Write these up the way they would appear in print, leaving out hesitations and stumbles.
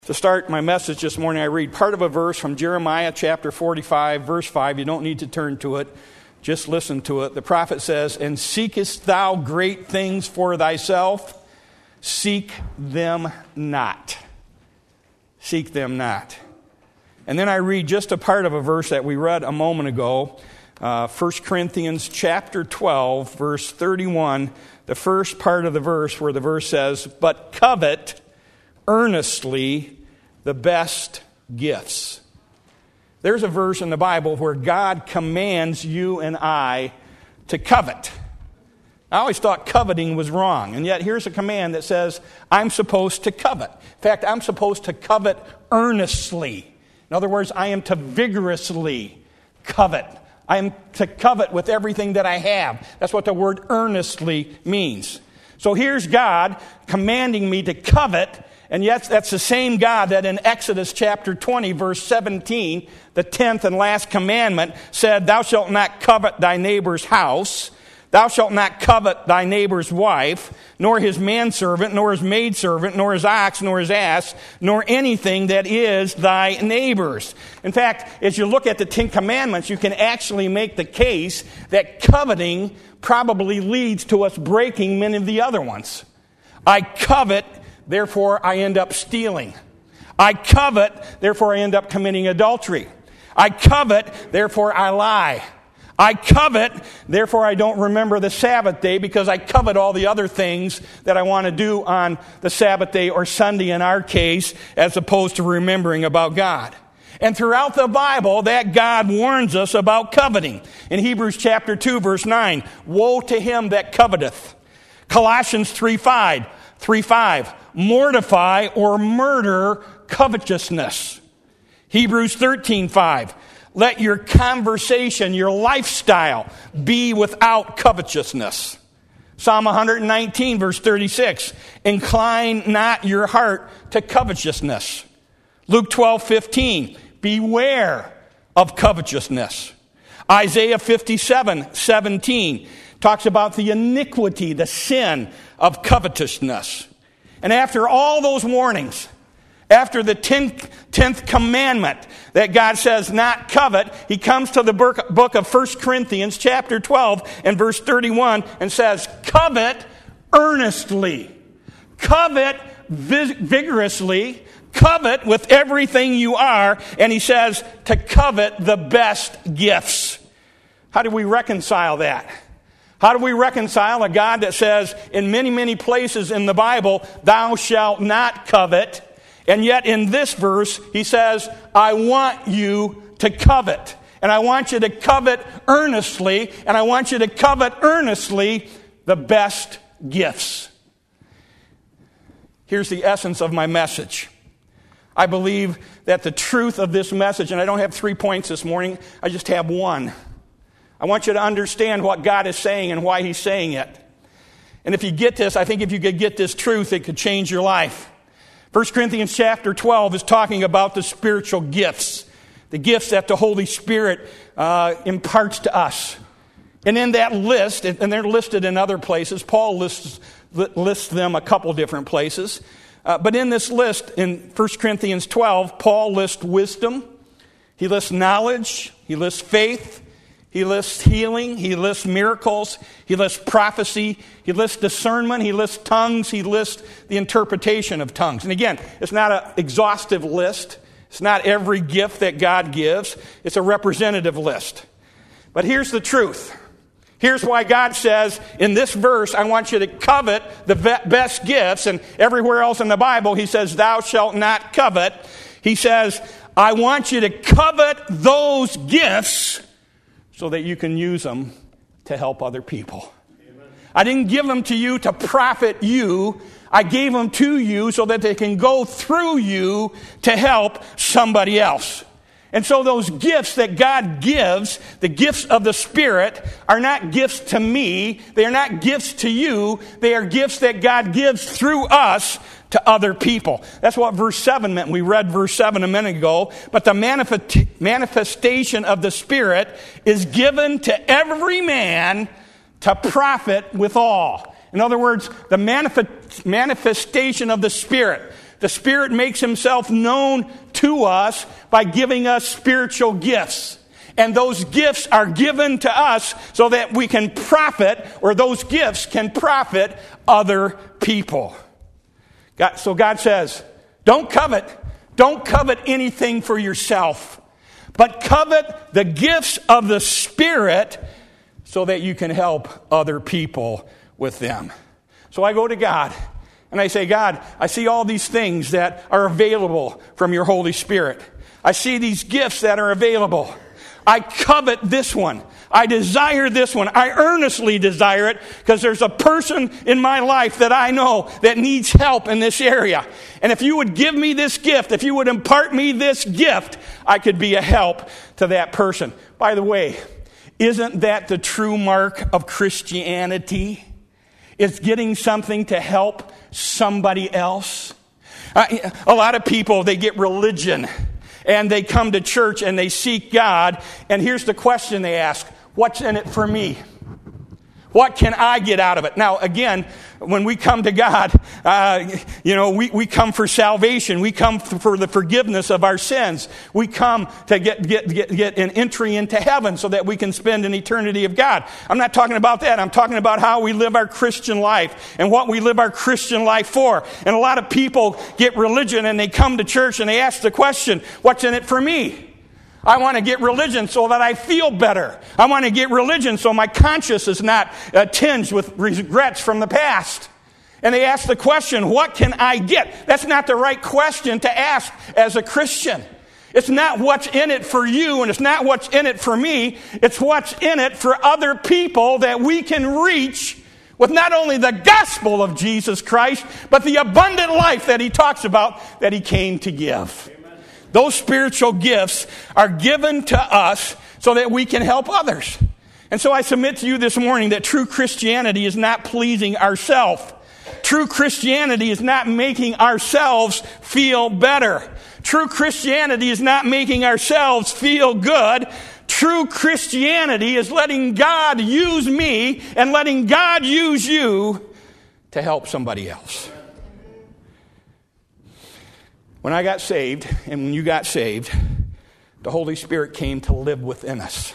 To start my message this morning, I read part of a verse from Jeremiah chapter 45, verse 5. You don't need to turn to it. Just listen to it. The prophet says, "And seekest thou great things for thyself? Seek them not." Seek them not. And then I read just a part of a verse that we read a moment ago, 1 Corinthians chapter 12, verse 31, the first part of the verse where the verse says, "But covet earnestly the best gifts." There's a verse in the Bible where God commands you and I to covet. I always thought coveting was wrong, and yet here's a command that says I'm supposed to covet. In fact, I'm supposed to covet earnestly. In other words, I am to vigorously covet. I am to covet with everything that I have. That's what the word earnestly means. So here's God commanding me to covet. And yet, that's the same God that in Exodus chapter 20, verse 17, the 10th and last commandment said, "Thou shalt not covet thy neighbor's house. Thou shalt not covet thy neighbor's wife, nor his manservant, nor his maidservant, nor his ox, nor his ass, nor anything that is thy neighbor's." In fact, as you look at the 10 commandments, you can actually make the case that coveting probably leads to us breaking many of the other ones. I covet, therefore I end up stealing. I covet, therefore I end up committing adultery. I covet, therefore I lie. I covet, therefore I don't remember the Sabbath day because I covet all the other things that I want to do on the Sabbath day or Sunday in our case, as opposed to remembering about God. And throughout the Bible, that God warns us about coveting. In Hebrews chapter 2, verse 9, "Woe to him that coveteth." Colossians 3:5, "Mortify or murder covetousness." Hebrews 13:5, "Let your conversation, your lifestyle, be without covetousness." Psalm 119, verse 36, "Incline not your heart to covetousness." Luke 12:15, "Beware of covetousness." Isaiah 57:17 talks about the iniquity, the sin of covetousness. And after all those warnings, after the 10th commandment that God says not covet, he comes to the book of 1 Corinthians chapter 12 and verse 31 and says, "Covet earnestly, covet vigorously, covet with everything you are," and he says to covet the best gifts. How do we reconcile that? How do we reconcile a God that says in many, many places in the Bible, "Thou shalt not covet," and yet in this verse, he says, "I want you to covet. And I want you to covet earnestly, and I want you to covet earnestly the best gifts." Here's the essence of my message. I believe that the truth of this message, and I don't have 3 points this morning, I just have one. I want you to understand what God is saying and why he's saying it. And if you get this, I think if you could get this truth, it could change your life. 1 Corinthians chapter 12 is talking about the spiritual gifts, the gifts that the Holy Spirit imparts to us. And in that list, and they're listed in other places, Paul lists them a couple different places. But in this list, in 1 Corinthians 12, Paul lists wisdom, he lists knowledge, he lists faith, he lists healing, he lists miracles, he lists prophecy, he lists discernment, he lists tongues, he lists the interpretation of tongues. And again, it's not an exhaustive list. It's not every gift that God gives. It's a representative list. But here's the truth. Here's why God says in this verse, I want you to covet the best gifts. And everywhere else in the Bible, he says, "Thou shalt not covet." He says, I want you to covet those gifts so that you can use them to help other people. Amen. I didn't give them to you to profit you. I gave them to you so that they can go through you to help somebody else. And so those gifts that God gives, the gifts of the Spirit, are not gifts to me. They are not gifts to you. They are gifts that God gives through us to other people. That's what verse 7 meant. We read verse 7 a minute ago. But the manifestation of the Spirit is given to every man to profit withal. In other words, the manifestation of the Spirit, The Spirit makes himself known to us by giving us spiritual gifts. And those gifts are given to us so that we can profit, or those gifts can profit other people. So God says, don't covet. Don't covet anything for yourself, but covet the gifts of the Spirit so that you can help other people with them. So I go to God and I say, God, I see all these things that are available from your Holy Spirit. I see these gifts that are available. I covet this one. I desire this one. I earnestly desire it because there's a person in my life that I know that needs help in this area. And if you would give me this gift, if you would impart me this gift, I could be a help to that person. By the way, isn't that the true mark of Christianity? It's getting something to help somebody else. A lot of people, they get religion and they come to church and they seek God. And here's the question they ask: what's in it for me? What can I get out of it? Now, again, when we come to God, we come for salvation. We come for the forgiveness of our sins. We come to get an entry into heaven so that we can spend an eternity of God. I'm not talking about that. I'm talking about how we live our Christian life and what we live our Christian life for. And a lot of people get religion and they come to church and they ask the question, what's in it for me? I want to get religion so that I feel better. I want to get religion so my conscience is not tinged with regrets from the past. And they ask the question, what can I get? That's not the right question to ask as a Christian. It's not what's in it for you, and it's not what's in it for me. It's what's in it for other people that we can reach with not only the gospel of Jesus Christ, but the abundant life that he talks about that he came to give. Those spiritual gifts are given to us so that we can help others. And so I submit to you this morning that true Christianity is not pleasing ourselves. True Christianity is not making ourselves feel better. True Christianity is not making ourselves feel good. True Christianity is letting God use me and letting God use you to help somebody else. When I got saved, and when you got saved, the Holy Spirit came to live within us.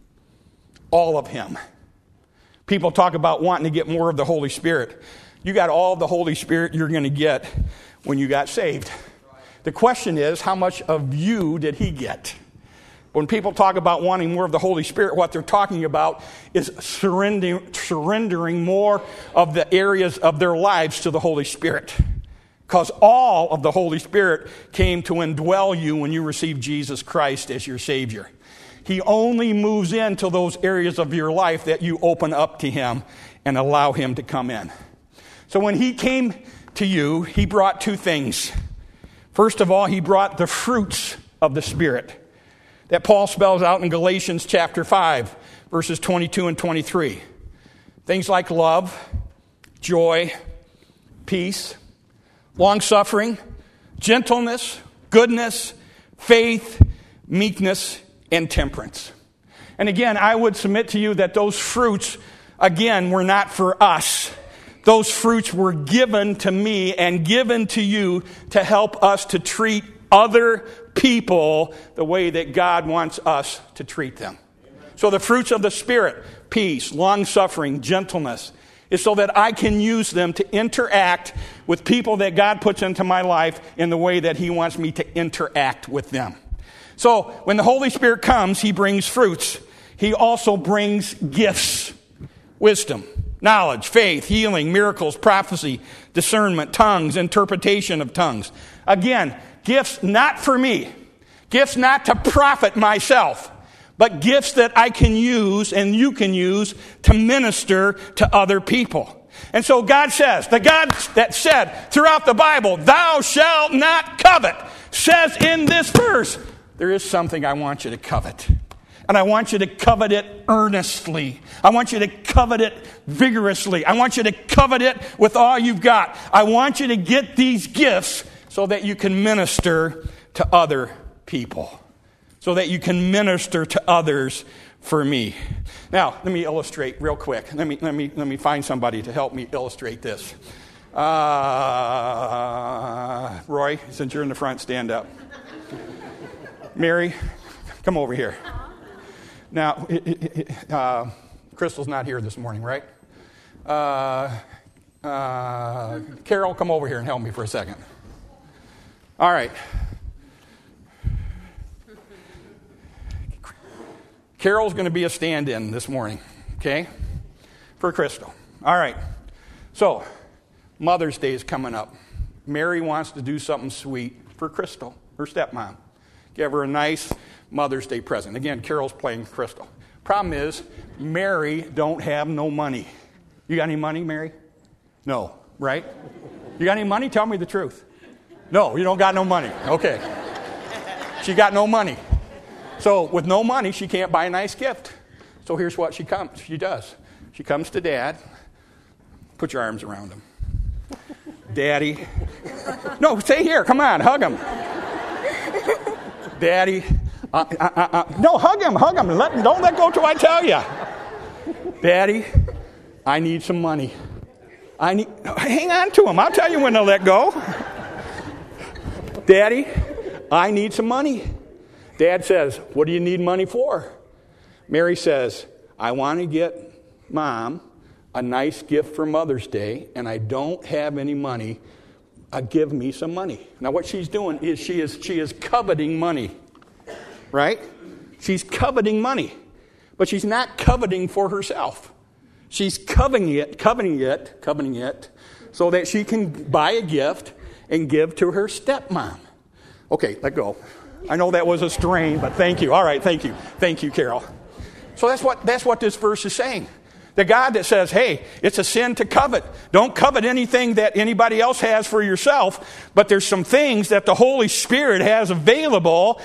All of him. People talk about wanting to get more of the Holy Spirit. You got all of the Holy Spirit you're going to get when you got saved. The question is, how much of you did he get? When people talk about wanting more of the Holy Spirit, what they're talking about is surrendering more of the areas of their lives to the Holy Spirit. Because all of the Holy Spirit came to indwell you when you received Jesus Christ as your Savior. He only moves into those areas of your life that you open up to him and allow him to come in. So when he came to you, he brought two things. First of all, he brought the fruits of the Spirit that Paul spells out in Galatians chapter 5, verses 22 and 23. Things like love, joy, peace, long-suffering, gentleness, goodness, faith, meekness, and temperance. And again, I would submit to you that those fruits, again, were not for us. Those fruits were given to me and given to you to help us to treat other people the way that God wants us to treat them. So the fruits of the Spirit, peace, long-suffering, gentleness, is so that I can use them to interact with people that God puts into my life in the way that he wants me to interact with them. So when the Holy Spirit comes, he brings fruits. He also brings gifts, wisdom, knowledge, faith, healing, miracles, prophecy, discernment, tongues, interpretation of tongues. Again, gifts not for me, gifts not to profit myself, but gifts that I can use and you can use to minister to other people. And so God says, the God that said throughout the Bible, thou shalt not covet, says in this verse, there is something I want you to covet. And I want you to covet it earnestly. I want you to covet it vigorously. I want you to covet it with all you've got. I want you to get these gifts so that you can minister to other people. So that you can minister to others for me. Now, let me illustrate real quick. Let me find somebody to help me illustrate this. Roy, since you're in the front, stand up. Mary, come over here. Now, Crystal's not here this morning, right? Carol, come over here and help me for a second. All right. Carol's going to be a stand-in this morning, okay, for Crystal. All right. So, Mother's Day is coming up. Mary wants to do something sweet for Crystal, her stepmom. Give her a nice Mother's Day present. Again, Carol's playing Crystal. Problem is, Mary don't have no money. You got any money, Mary? No, right? You got any money? Tell me the truth. No, you don't got no money. Okay. She got no money. So with no money, she can't buy a nice gift. So here's what she does. She comes to Dad. Put your arms around him. Daddy. No, stay here. Come on, hug him. Daddy. No, hug him. Don't let go till I tell you. Daddy, I need some money. Hang on to him. I'll tell you when to let go. Daddy, I need some money. Dad says, what do you need money for? Mary says, I want to get Mom a nice gift for Mother's Day, and I don't have any money. Give me some money. Now what she's doing is she is coveting money. Right? She's coveting money. But she's not coveting for herself. She's coveting it so that she can buy a gift and give to her stepmom. Okay, let go. I know that was a strain, but thank you. All right, thank you. Thank you, Carol. So that's what this verse is saying. The God that says, hey, it's a sin to covet. Don't covet anything that anybody else has for yourself, but there's some things that the Holy Spirit has available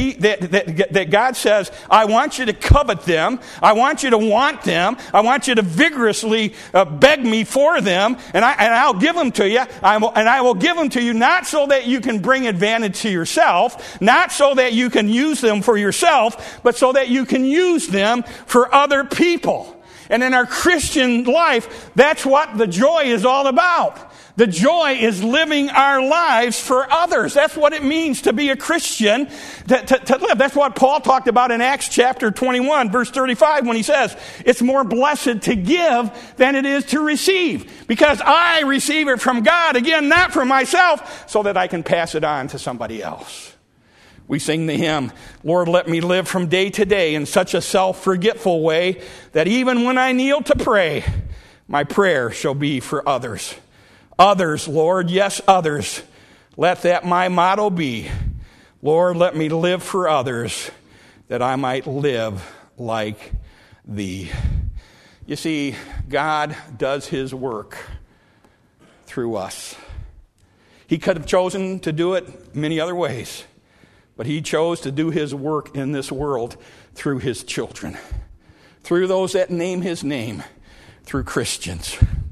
that God says, I want you to covet them. I want you to want them. I want you to vigorously beg me for them, and I'll give them to you. I will give them to you not so that you can bring advantage to yourself, not so that you can use them for yourself, but so that you can use them for other people. And in our Christian life, that's what the joy is all about. The joy is living our lives for others. That's what it means to be a Christian, to live. That's what Paul talked about in Acts chapter 21, verse 35, when he says, it's more blessed to give than it is to receive. Because I receive it from God, again, not from myself, so that I can pass it on to somebody else. We sing the hymn, Lord, let me live from day to day in such a self-forgetful way that even when I kneel to pray, my prayer shall be for others. Others, Lord, yes, others. Let that my motto be. Lord, let me live for others that I might live like thee. You see, God does his work through us. He could have chosen to do it many other ways. But he chose to do his work in this world through his children, through those that name his name, through Christians.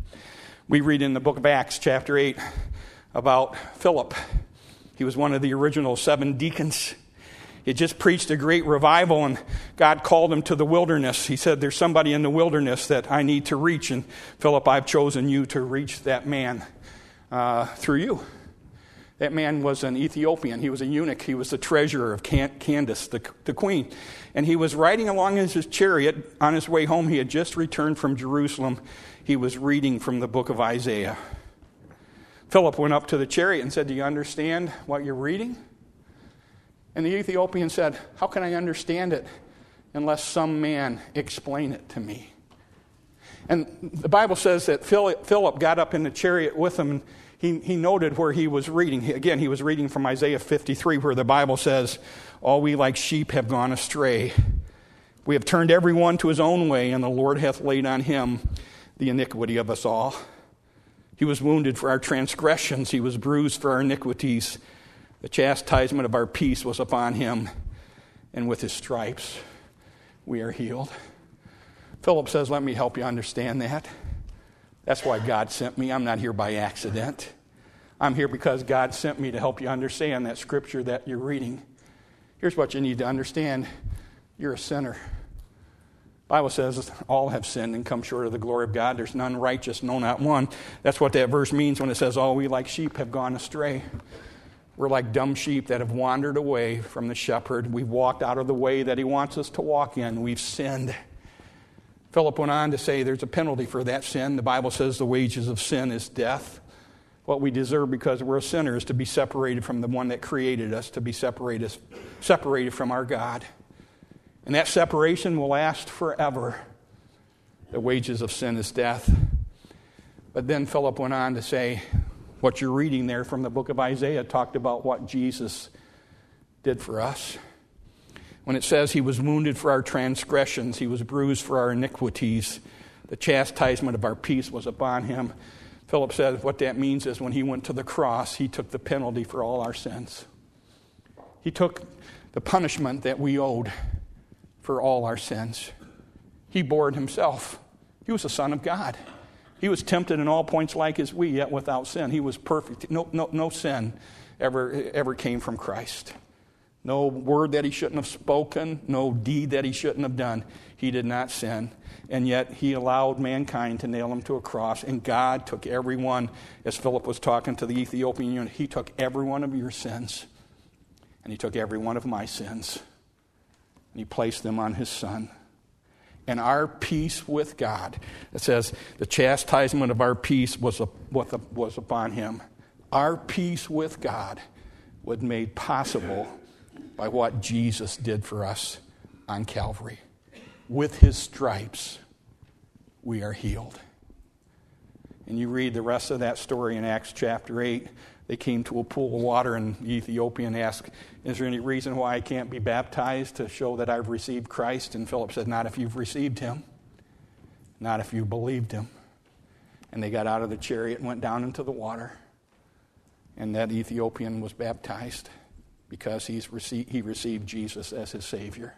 We read in the book of Acts, chapter 8, about Philip. He was one of the original 7 deacons. He had just preached a great revival, and God called him to the wilderness. He said, there's somebody in the wilderness that I need to reach, and Philip, I've chosen you to reach that man through you. That man was an Ethiopian. He was a eunuch. He was the treasurer of Candace, the queen. And he was riding along in his chariot on his way home. He had just returned from Jerusalem. He was reading from the book of Isaiah. Philip went up to the chariot and said, do you understand what you're reading? And the Ethiopian said, how can I understand it unless some man explain it to me? And the Bible says that Philip got up in the chariot with him, and he noted where he was reading. Again, he was reading from Isaiah 53, where the Bible says, all we like sheep have gone astray. We have turned every one to his own way, and the Lord hath laid on him the iniquity of us all. He was wounded for our transgressions. He was bruised for our iniquities. The chastisement of our peace was upon him, and with his stripes we are healed. Philip says, let me help you understand that. That's why God sent me. I'm not here by accident. I'm here because God sent me to help you understand that scripture that you're reading. Here's what you need to understand. You're a sinner. Bible says all have sinned and come short of the glory of God. There's none righteous, no, not one. That's what that verse means when it says, all we like sheep have gone astray. We're like dumb sheep that have wandered away from the shepherd. We've walked out of the way that he wants us to walk in. We've sinned. Philip went on to say there's a penalty for that sin. The Bible says the wages of sin is death. What we deserve because we're a sinner is to be separated from the one that created us, to be separated from our God. And that separation will last forever. The wages of sin is death. But then Philip went on to say, what you're reading there from the book of Isaiah talked about what Jesus did for us. When it says he was wounded for our transgressions, he was bruised for our iniquities, the chastisement of our peace was upon him. Philip said what that means is when he went to the cross, he took the penalty for all our sins. He took the punishment that we owed for all our sins. He bore it himself. He was the Son of God. He was tempted in all points like as we, yet without sin. He was perfect. No sin ever came from Christ. No word that he shouldn't have spoken, no deed that he shouldn't have done. He did not sin. And yet he allowed mankind to nail him to a cross. And God took every one, as Philip was talking to the Ethiopian eunuch, he took every one of your sins. And he took every one of my sins. And he placed them on his Son. And our peace with God, it says, the chastisement of our peace was upon him. Our peace with God was made possible by what Jesus did for us on Calvary. With his stripes, we are healed. And you read the rest of that story in Acts chapter 8. They came to a pool of water, and the Ethiopian asked, is there any reason why I can't be baptized to show that I've received Christ? And Philip said, not if you've received him. Not if you believed him. And they got out of the chariot and went down into the water. And that Ethiopian was baptized because he received Jesus as his Savior.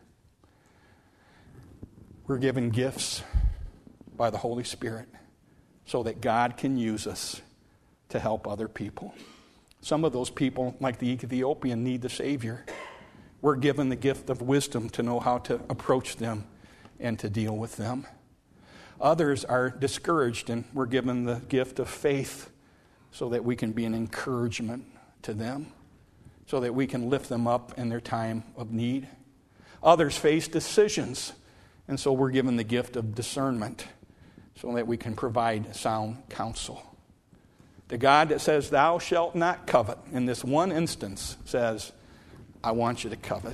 We're given gifts by the Holy Spirit so that God can use us to help other people. Some of those people, like the Ethiopian, need the Savior. We're given the gift of wisdom to know how to approach them and to deal with them. Others are discouraged, and we're given the gift of faith so that we can be an encouragement to them, so that we can lift them up in their time of need. Others face decisions, and so we're given the gift of discernment so that we can provide sound counsel. The God that says, thou shalt not covet, in this one instance says, I want you to covet.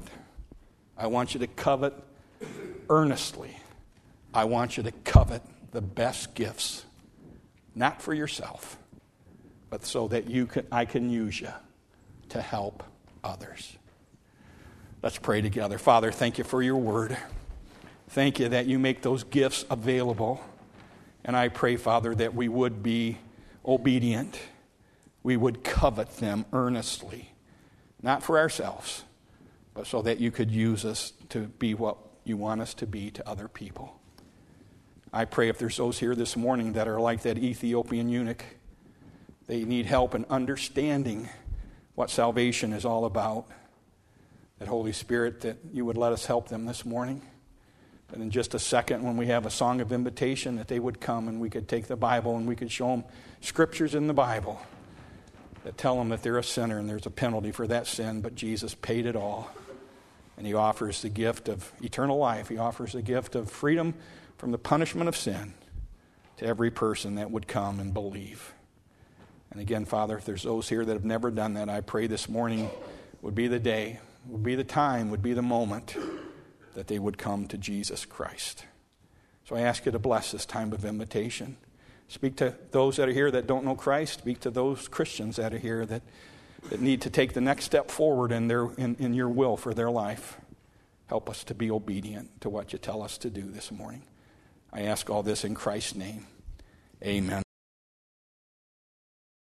I want you to covet earnestly. I want you to covet the best gifts, not for yourself, but so that I can use you to help others. Let's pray together. Father, thank you for your word. Thank you that you make those gifts available. And I pray, Father, that we would be obedient. We would covet them earnestly, not for ourselves, but so that you could use us to be what you want us to be to other people. I pray if there's those here this morning that are like that Ethiopian eunuch, they need help in understanding what salvation is all about, that Holy Spirit, that you would let us help them this morning. And in just a second, when we have a song of invitation, that they would come and we could take the Bible and we could show them scriptures in the Bible that tell them that they're a sinner and there's a penalty for that sin, but Jesus paid it all. And he offers the gift of eternal life. He offers the gift of freedom from the punishment of sin to every person that would come and believe. And again, Father, if there's those here that have never done that, I pray this morning would be the day, would be the time, would be the moment that they would come to Jesus Christ. So I ask you to bless this time of invitation. Speak to those that are here that don't know Christ. Speak to those Christians that are here that need to take the next step forward in your will for their life. Help us to be obedient to what you tell us to do this morning. I ask all this in Christ's name. Amen.